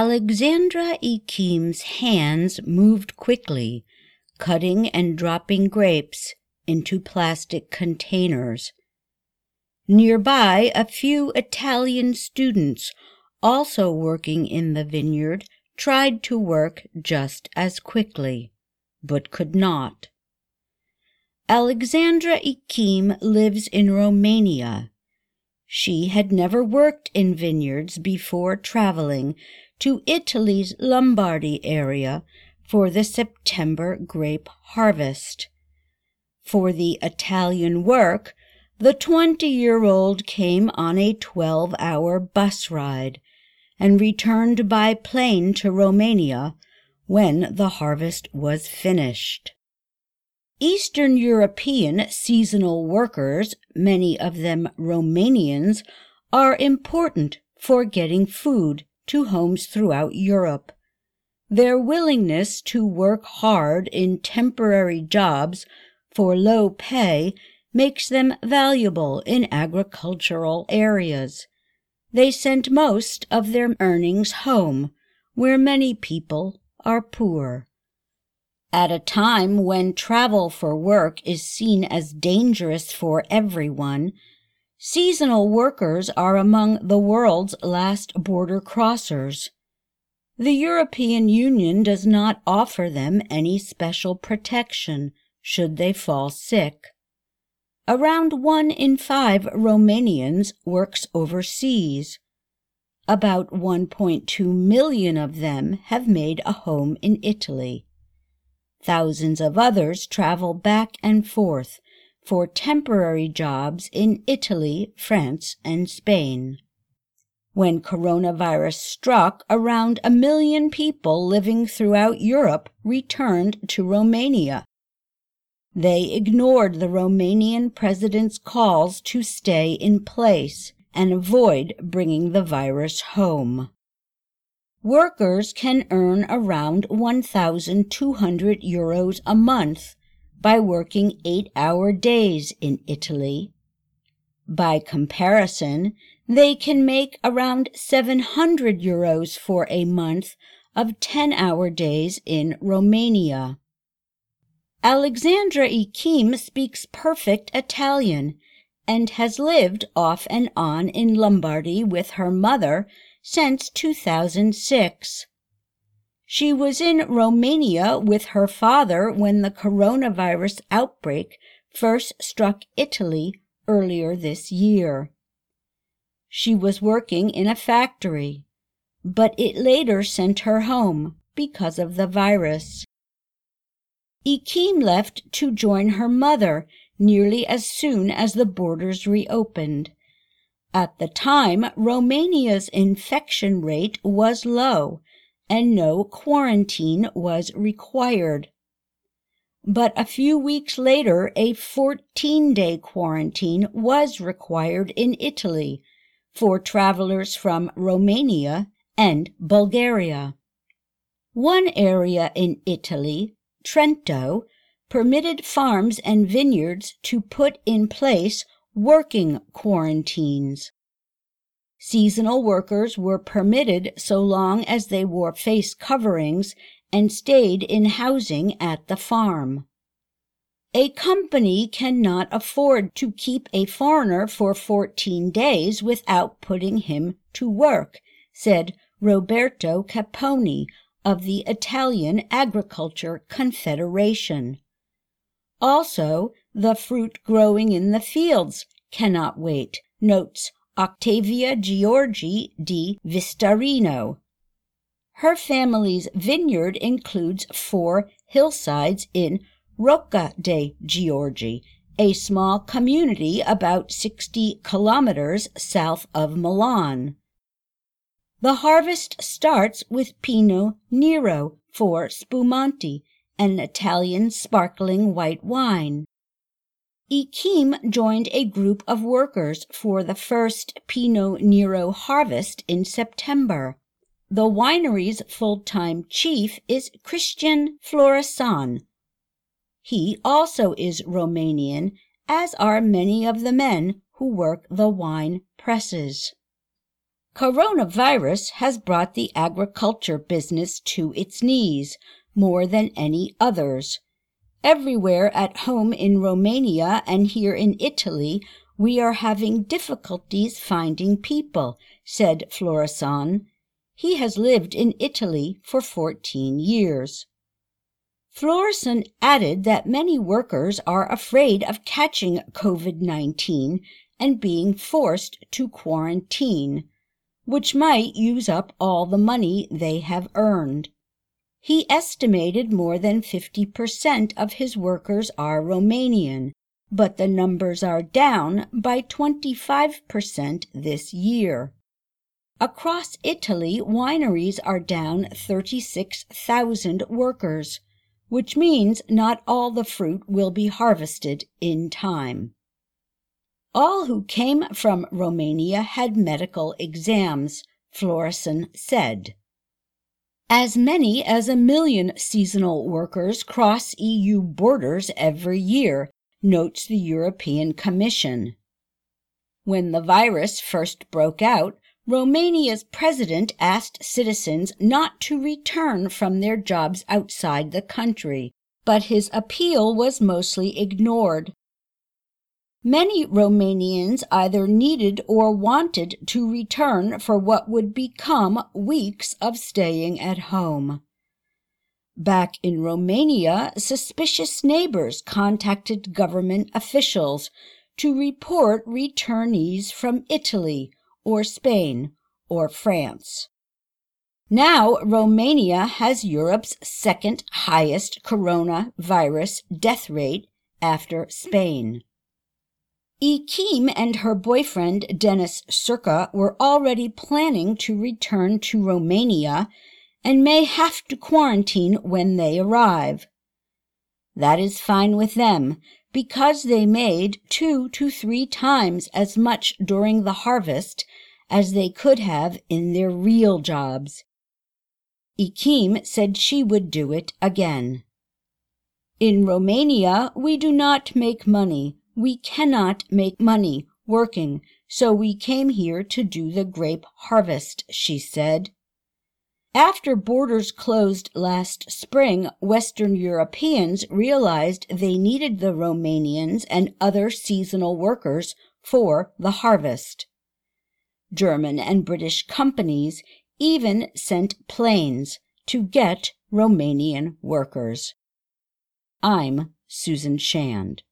Alexandra Ekim's hands moved quickly, cutting and dropping grapes into plastic containers. Nearby, a few Italian students, also working in the vineyard, tried to work just as quickly, but could not. Alexandra Ekim lives in Romania. She had never worked in vineyards before traveling to Italy's Lombardy area for the September grape harvest. For the Italian work, the 20-year-old came on a 12-hour bus ride and returned by plane to Romania when the harvest was finished. Eastern European seasonal workers, many of them Romanians, are important for getting food to homes throughout Europe. Their willingness to work hard in temporary jobs for low pay makes them valuable in agricultural areas. They send most of their earnings home, where many people are poor. At a time when travel for work is seen as dangerous for everyone, seasonal workers are among the world's last border crossers. The European Union does not offer them any special protection should they fall sick. Around 1 in 5 Romanians works overseas. About 1.2 million of them have made a home in Italy. Thousands of others travel back and forth for temporary jobs in Italy, France, and Spain. When coronavirus struck, around 1 million people living throughout Europe returned to Romania. They ignored the Romanian president's calls to stay in place and avoid bringing the virus home. Workers can earn around 1,200 euros a month by working 8-hour days in Italy. By comparison, they can make around 700 euros for a month of 10-hour days in Romania. Alexandra Ekim speaks perfect Italian and has lived off and on in Lombardy with her mother since 2006. She was in Romania with her father when the coronavirus outbreak first struck Italy earlier this year. She was working in a factory, but it later sent her home because of the virus. Ekim left to join her mother nearly as soon as the borders reopened. At the time, Romania's infection rate was low, and no quarantine was required. But a few weeks later, a 14-day quarantine was required in Italy for travelers from Romania and Bulgaria. One area in Italy, Trento, permitted farms and vineyards to put in place working quarantines. Seasonal workers were permitted so long as they wore face coverings and stayed in housing at the farm. A company cannot afford to keep a foreigner for 14 days without putting him to work, said Roberto Caponi of the Italian Agriculture Confederation. Also, the fruit growing in the fields cannot wait, notes Octavia Giorgi di Vistarino. Her family's vineyard includes 4 hillsides in Rocca de Giorgi, a small community about 60 kilometers south of Milan. The harvest starts with Pinot Nero for Spumanti, an Italian sparkling white wine. Ekim joined a group of workers for the first Pinot Nero harvest in September. The winery's full-time chief is Cristian Floresan. He also is Romanian, as are many of the men who work the wine presses. Coronavirus has brought the agriculture business to its knees more than any others. Everywhere at home in Romania and here in Italy, we are having difficulties finding people, said Florisson. He has lived in Italy for 14 years. Florisson added that many workers are afraid of catching COVID-19 and being forced to quarantine, which might use up all the money they have earned. He estimated more than 50% of his workers are Romanian, but the numbers are down by 25% this year. Across Italy, wineries are down 36,000 workers, which means not all the fruit will be harvested in time. All who came from Romania had medical exams, Florisson said. As many as 1 million seasonal workers cross EU borders every year, notes the European Commission. When the virus first broke out, Romania's president asked citizens not to return from their jobs outside the country, but his appeal was mostly ignored. Many Romanians either needed or wanted to return for what would become weeks of staying at home. Back in Romania, suspicious neighbors contacted government officials to report returnees from Italy or Spain or France. Now Romania has Europe's second highest coronavirus death rate after Spain. Ekim and her boyfriend Denis Surca were already planning to return to Romania and may have to quarantine when they arrive. That is fine with them, because they made 2 to 3 times as much during the harvest as they could have in their real jobs. Ekim said she would do it again. In Romania, we do not make money. We cannot make money working, so we came here to do the grape harvest, she said. After borders closed last spring, Western Europeans realized they needed the Romanians and other seasonal workers for the harvest. German and British companies even sent planes to get Romanian workers. I'm Susan Shand.